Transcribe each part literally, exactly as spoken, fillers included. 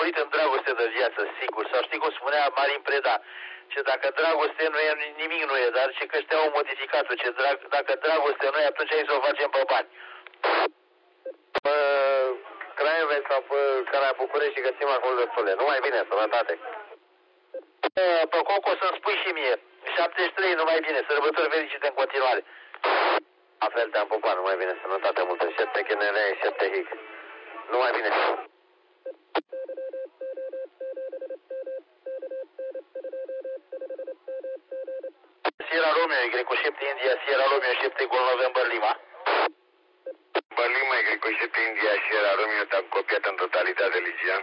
căsătorit în dragoste de viață, sigur. Sau știi cum spunea Marin Preda, ce dacă dragoste nu e, nimic nu e, dar ce că ăștia au modificat-o, ce drag, dacă dragoste nu e, atunci hai să o facem pe bani. Pe Craiove sau pe Caraia București și găsim acolo destule. Numai bine, sănătate. Pe, pe Coco să-mi spui și mie, șaptezeci și trei, numai bine, sărbători fericite în continuare. La fel te-am pupat, numai bine, sănătate multă, șapte G N R, șapte H I C. Numai bine. Sierra Romeo, Y șapte India, Sierra Romeo, șapte Gol November Lima. Lima, Y șapte India, Sierra Romeo, te-am copiat în totalitate, Ligian.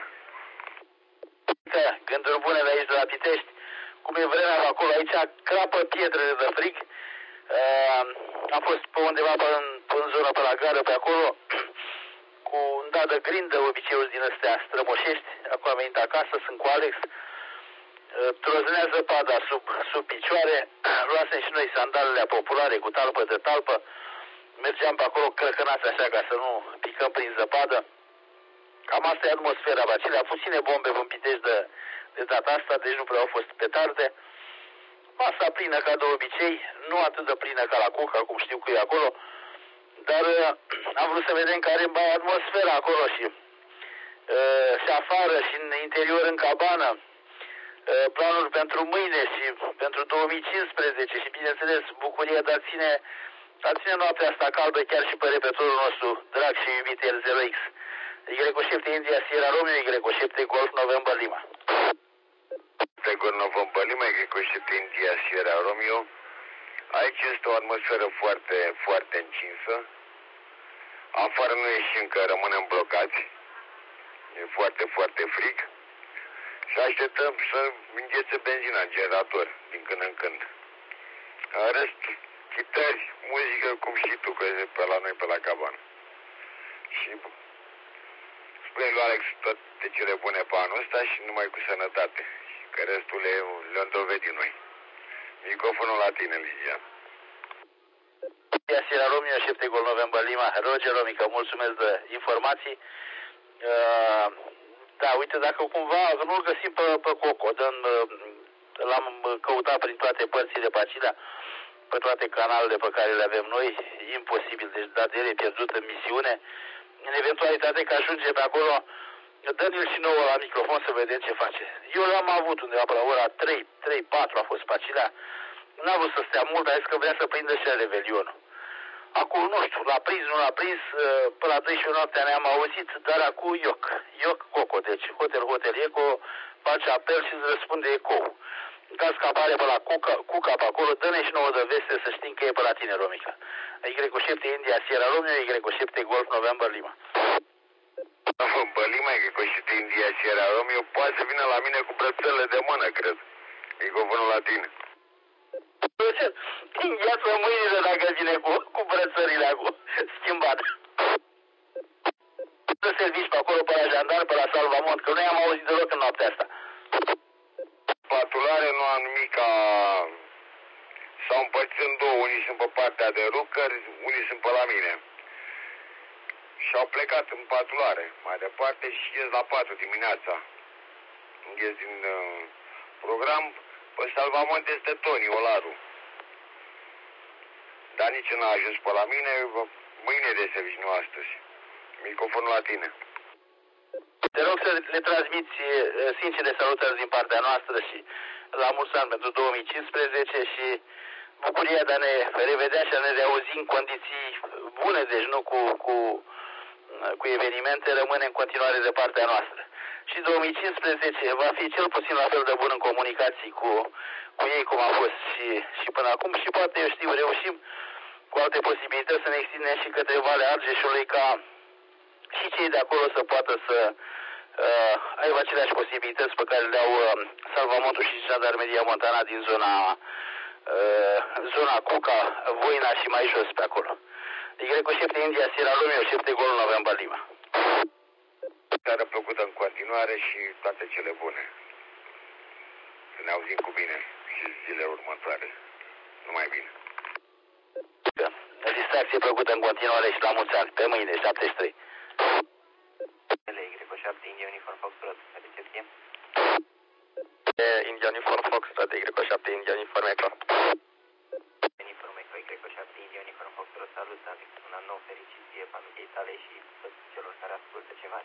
Gânduri bune de aici, de la Pitești. Cum e vremea acolo, aici crapă pietrele de frig. Uh, am fost pe undeva pe în, pe în zonă, pe la gară, pe acolo, cu un dat de grindă, obiceiuri din astea strămoșești. Acum am venit acasă, sunt cu Alex. Uh, troznea zăpada sub, sub picioare. Luasem și noi sandalele populare cu talpă de talpă. Mergeam pe acolo crăcănați așa ca să nu picăm prin zăpadă. Cam asta e atmosfera, acelea puține bombe în Pitești de, de data asta, deci nu prea au fost petarde. Masa plină ca de obicei, nu atât de plină ca la Cuca, cum știu că e acolo, dar uh, am vrut să vedem care e atmosfera acolo și, uh, și afară și în interior în cabană, uh, planuri pentru mâine și pentru două mii cincisprezece și bineînțeles bucuria de a ține, de a ține noaptea asta caldă chiar și pe repetorul nostru drag și iubit L zero X. Y șapte India Sierra Romeo, Y șapte Golf November Lima. Golf November Lima, Y șapte India Sierra Romeo. Aici este o atmosferă foarte, foarte încinsă. Afară nu ieșim că rămânem blocați. E foarte, foarte frig. Și așteptăm să înghețe benzina în generator din când în când. În rest, chitări, muzică, cum știi tu, că e pe la noi, pe la cabană. Și spune lui Alex toate cele bune pe anul ăsta și numai cu sănătate. Că restul le, le-am dovedit noi. Microfonul la tine, Ligia. Sierra Romeo, șapte Gol November Lima. Roger Romica, mulțumesc de informații. Uh, da, uite, dacă cumva nu-l găsim pe, pe Coco, l-am căutat prin toate părțile pe acelea, pe toate canalele pe care le avem noi, imposibil, deci dat el e pierdut în misiune. În eventualitate că ajunge pe acolo, dă-ne-l și nouă la microfon să vedem ce face. Eu l-am avut undeva pe la ora trei, trei, patru a fost pe acelea. N-a vrut să stea mult, a zis că vrea să prindă și Revelionul. Acum, nu știu, l-a prins, nu l-a prins, până la douăsprezece noaptea ne-am auzit, dar acum Ioc, Ioc Coco, deci Hotel Hotel Eco, face apel și îți răspunde Eco. În caz că apare pe la Cuca, Cuca pe acolo, dă-ne și nouă de veste să știm că e pe la tine, Romica. Y șapte India Sierra Romeo, Y șapte Golf November Lima. Pe Lima, Y șapte India Sierra Romeo, poate să vină la mine cu brățările de mână, cred. Microfonul la tine. Îngheață mâinile dacă vine cu, cu brățările acum, schimbat. Să servici pe acolo, pe la jandar, pe la salvamont, că noi am auzit deloc în noaptea asta. Patulare nu am nimic ca... S-au împărțit în două, unii sunt pe partea de Rucări, unii sunt pe la mine. Și au plecat în patulare, mai departe și ies la patru dimineața. Ies din uh, program, pe salvamont este Toni Olaru. Dar nici n-a ajuns pe la mine, mâine de servici, nu astăzi. Microfonul la tine. Te rog să le transmiți sincere salutări din partea noastră și la mulți ani pentru două mii cincisprezece și bucuria de a ne revedea și a ne reauzi în condiții bune, deci nu cu, cu, cu evenimente, rămâne în continuare de partea noastră. Și două mii cincisprezece va fi cel puțin la fel de bun în comunicații cu, cu ei cum a fost și, și până acum și poate, eu știu, reușim cu alte posibilități să ne extindem și către Valea Argeșului ca și cei de acolo să poată să uh, aibă aceleași posibilități pe care le au uh, Salvamontul și Jandarmeria Montana din zona, uh, zona Cuca, Voina și mai jos pe acolo. Y șapte India Sierra Romeo, șapte Gol November Lima. Seară plăcută în continuare și toate cele bune. Să ne auzim cu bine și zilele următoare. Numai bine. Distracție plăcută în continuare și la mulți ani. Pe mâine, șaptezeci și trei. Y șapte India Uniform Foxtrot, confirmație. India Uniform Foxtrot, Y șapte, India Uniform Echo. Uniform Echo, Y șapte, India Uniform Foxtrot, salut, Alex, un an nou fericit ție, familiei tale și celor care ascultă ceva.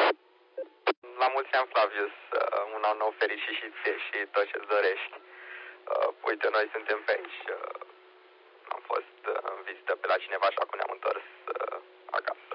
La mulți ani, Flavius, un an nou fericit și ție și tot ce-ți dorești. Uh, uite, noi suntem pe aici. Uh, am fost uh, în vizită pe la cineva și acum ne-am întors uh, acasă.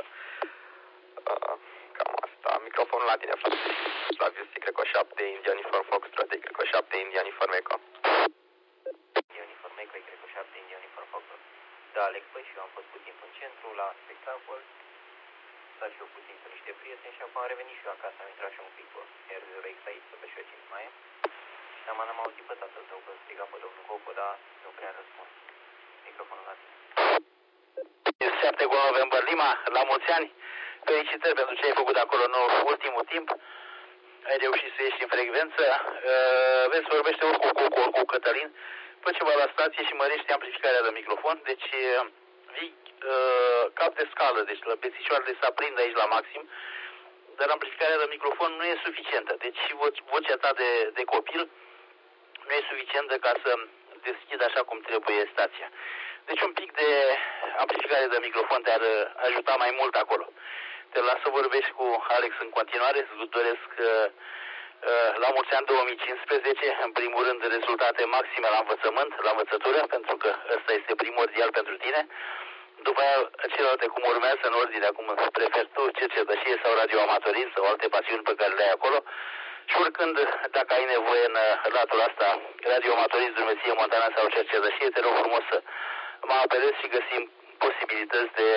Uh, cam asta. Microfonul la tine, Flavius. Flavius, Y șapte, India Uniform Foxtrot, Y șapte, India Uniform Echo. India Uniform Echo, Y șapte, India Uniform Foxtrot. Da, Alex, băi, și eu am fost puțin în centru, la spectacol. Stat și eu puțin cu niște prieteni și apoi am revenit și eu acasă, am intrat și eu un pic pe R zero X aici, să văd și eu ce mai e. Și am n-am auzit pe tatăl tău că striga pe domnul Coco, dar nu prea răspund. Microfonul la tine. șapte cu November Lima, la mulți ani. Felicitări pentru ce ai făcut acolo în ultimul timp. Ai reușit să ieși în frecvență. Uh, vezi, vorbește ori cu Coco, ori cu Cătălin. Fă ceva la stație și mărește amplificarea de microfon. Deci vii uh, cap de scală, deci la bețișoarele se aprind aici la maxim. Dar amplificarea de microfon nu e suficientă. Deci vocea ta de, de copil nu e suficientă ca să deschidă așa cum trebuie stația. Deci un pic de amplificare de microfon te-ar ajuta mai mult acolo. Te las să vorbești cu Alex în continuare, îți doresc uh, la mulți ani două mii cincisprezece, în primul rând rezultate maxime la învățământ, la învățătură, pentru că ăsta este primordial pentru tine. După aia, celelalte cum urmează, în ordine, cum preferi tu, cercetășie sau radioamatorism sau alte pasiuni pe care le ai acolo. Și oricând, dacă ai nevoie în latul asta, radioamatorism, drumeție, montană sau cercetășie, te rog frumos să mă apelezi și găsim posibilități de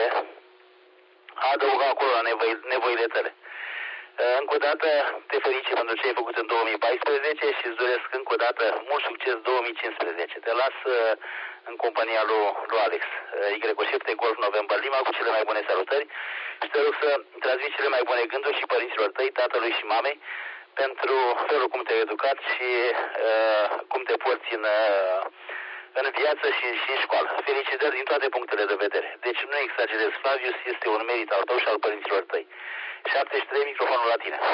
a adăuga acolo la nevoi, nevoile tale. Încă o dată te felicit pentru ce ai făcut în două mii paisprezece și îți doresc încă o dată mult succes două mii cincisprezece. Te las în compania lui, lui Alex, Y șapte Golf November Lima, cu cele mai bune salutări și te rog să transmiți cele mai bune gânduri și părinților tăi, tatălui și mamei, pentru felul cum te-ai educat și uh, cum te porți în, uh, în viață și, și în școală. Felicitări din toate punctele de vedere. Deci nu exagerez, Flavius, este un merit al tău și al părinților tăi. șaptezeci și trei, microfonul la tine.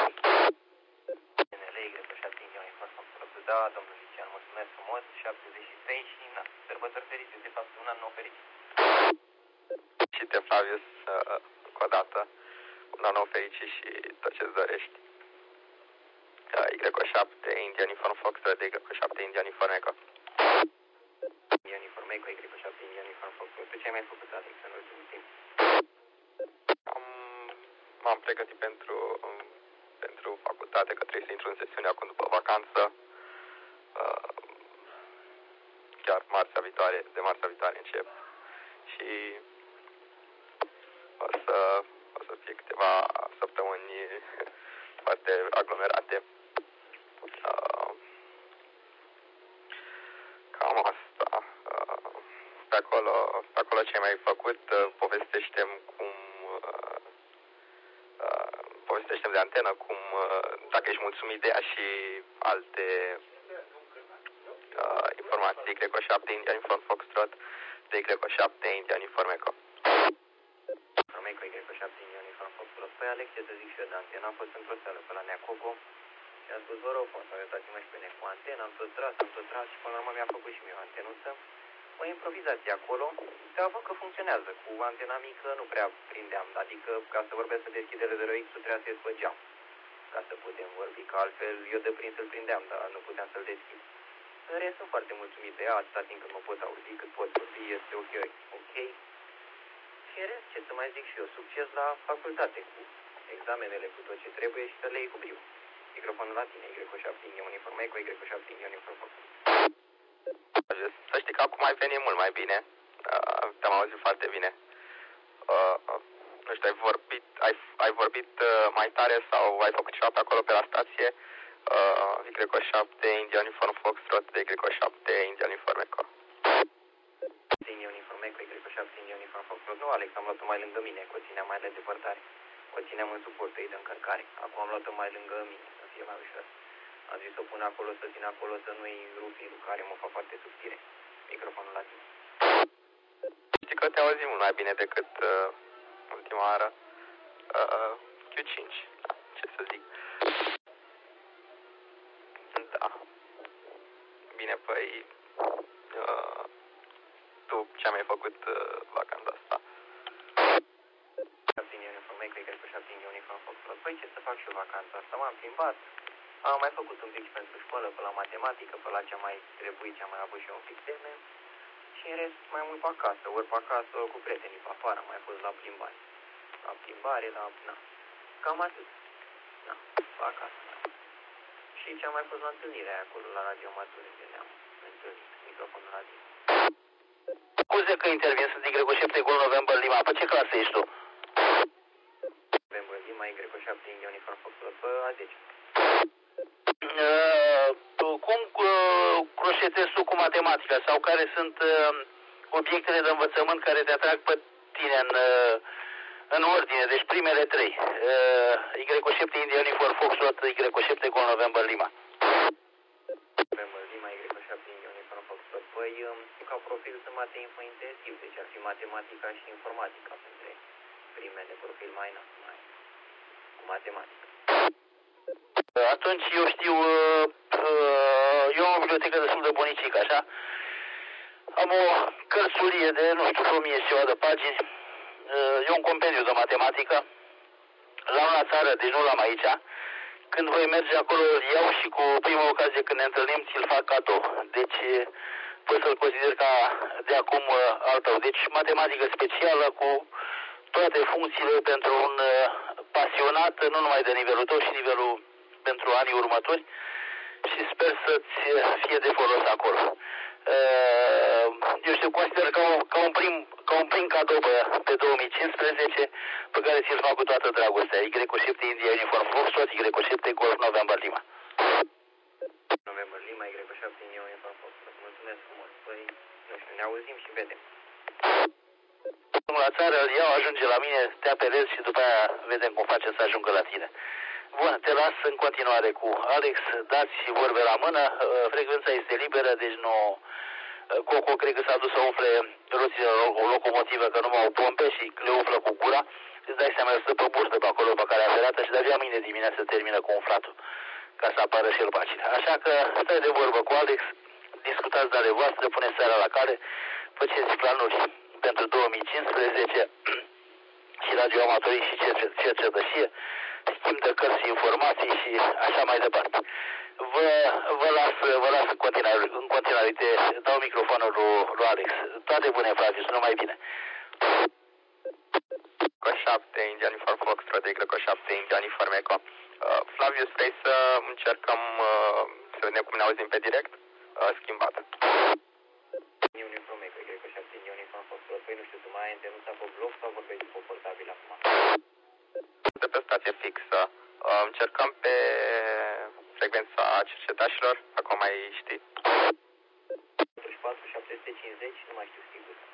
Da, domnul Lucian, mulțumesc frumos, șaptezeci și trei și na, sărbători fericite, de fapt un an nou fericit. Și te, Flavius, uh, încă o dată, un an nou fericit și tot ce-ți dorești. Uh, Y șapte, India Uniform Foxtrot, Y șapte, India Uniform Echo. India Uniform Echo, Y șapte, India Uniform Foxtrot. Tu ce ai mai făcut, Alex, în ultimul timp? Am, m-am pregătit pentru, um, pentru facultate, că trebuie să intru în sesiune acum după vacanță. Uh, chiar marțea viitoare, de marțea viitoare încep și o să, o să fie câteva săptămâni foarte aglomerate. Uh, cam asta. Uh, pe acolo, pe acolo ce ai mai făcut, uh, povestește-mi cum uh, uh, povestește-mi de antenă, cum uh, dacă ești mulțumit de ea și alte Uh, informații, Y șapte, India Uniform Foxtrot, de Y șapte, India Uniform Echo. Uniform Echo, Y șapte, India Uniform Foxtrot. Păi, Alex, ce să zic și eu de antenă, am fost într-o seară pe la Neacoco și am spus, vă rog, frumos, uitați-mă și pe mine cu antenă, am tot tras, am tot tras și până la urmă mi-a făcut și mie o antenuță. O improvizație acolo, dar văd că funcționează. Cu antena mică nu prea prindeam, adică ca să vorbesc să deschide R zero X-ul trebuia să-i spăgeam ca să putem vorbi, că altfel eu de prins îl prindeam, dar nu puteam să-l deschid. În rest, sunt foarte mulțumit de ea, atâta timp când mă pot auzi, cât pot vorbi, este ok. ok. Și în rest, ce să mai zic și eu, succes la facultate cu examenele, cu tot ce trebuie și să le iei cu brio. Microfonul la tine, Y șapte, India Uniform Echo, Y șapte, India Uniform Foxtrot. Să știi că acum ai venit mult mai bine, uh, te-am auzit foarte bine. Uh, uh, nu știu, ai vorbit, ai, ai vorbit uh, mai tare sau ai făcut ceva pe acolo pe la stație? Uh, Y șapte, India Uniform Foxtrot, de Y șapte, India Uniform Echo. India Uniform Echo, Y șapte, India Uniform Foxtrot. Nu, Alex, am luat-o mai lângă mine, că o țineam mai la depărtare. O țineam în suportul ei de încărcare. Acum am luat-o mai lângă mine, să fie mai ușor. Am zis să o pun acolo, să țin acolo, să nu-i rupi care mă fac foarte subțire. Microfonul la tine. Știi că te auzi mult mai bine decât uh, ultima oară. Uh, Q cinci, da, ce să zic. Da. Bine, păi... Uh, tu ce ai mai făcut uh, vacanța asta? șapte uniform, mai cred că cu șapte uniform făcut. Păi ce să fac și eu vacanța asta? M-am plimbat. Am mai făcut un pic și pentru școală, pe la matematică, pe la ce am mai trebuit, ce am mai avut și eu un pic teme. Și în rest mai mult pe acasă, ori pe acasă, cu prietenii pe afară, am mai fost la plimbare. La plimbare, la... na. Cam atât. Na, pe acasă. Și ce am mai fost la întâlnirea aia acolo, la Radio Amatori, unde ne-am întâlnit, microfonul radio. Scuze că intervin, sunt Y șapte Gol November Lima. Pe ce clasă ești tu? November Lima, Y șapte, India Uniform Foxtrot, pe a zece. Uh, cum uh, croșetezi tu cu matematica sau care sunt uh, obiectele de învățământ care te atrag pe tine în, uh, în ordine, deci primele trei. Uh, Y șapte India Uniform Foxtrot, Y șapte Gol November Lima. November Lima, Y șapte, India Uniform Foxtrot. Păi, ca profil sunt mate info intensiv, deci ar fi matematica și informatica între primele profil mai na, mai cu matematică. Atunci eu știu, uh, uh, eu am o bibliotecă destul de bunicică, așa. Am o cărțulie de, nu știu, o mie și ceva de pagini. Uh, e un compendiu de matematică. L-am la țară, deci nu l-am aici. Când voi merge acolo, îl iau și cu prima ocazie când ne întâlnim, ți-l fac cadou. Deci poți să-l consider ca de acum uh, al tău. Deci matematică specială cu toate funcțiile pentru un uh, pasionat, nu numai de nivelul tău, și nivelul pentru anii următori, și sper să-ți fie de folos acolo. Eu știu, consider ca un, ca un, prim, ca un prim cadou pe, pe două mii cincisprezece, pe care ți-l fac cu toată dragostea. Y șapte India Uniform Foxtrot, Y șapte Golf November Lima. November Lima, Y șapte, India Uniform Foxtrot. Mulțumesc frumos. Păi, nu știu, ne auzim și vedem. La țară îl iau, ajunge la mine, te apelez și după aia vedem cum face să ajungă la tine. Bun, te las în continuare cu Alex, dați vorbe la mână, frecvența este liberă, deci nu... Coco cred că s-a dus să umfle roțile o locomotivă, că nu mai au pompe și le umflă cu gura. Îți dai seama, stă pe burtă pe acolo pe care a ferată și de-abia mâine dimineață termină cu umflatul, ca să apară și el pacile. Așa că stai de vorbă cu Alex, discutați de ale voastre, puneți seara la cale, faceți planuri pentru două mii cincisprezece și radioamatorii și cercetășie, schimb de cărți și informații și așa mai departe. Vă, vă las, vă las în continuare, în continuare, te dau microfonul lui, lui Alex. Toate bune, Flavius, numai bine. Y șapte, India Uniform Foxtrot, Y șapte, India Uniform Echo. Uh, Flavius, vrei să încercăm uh, să vedem cum ne auzim pe direct? Uh, schimbat. Uniform Echo, Y șapte, India Uniform Foxtrot. Păi nu știu, tu mai ai antenuța pe bloc sau vorbești pe portabil acum? De pe stație fixă. Uh, încercăm pe frecvența cercetașilor, acum mai știi. patruzeci și patru, șapte sute cincizeci, nu mai știu sigur.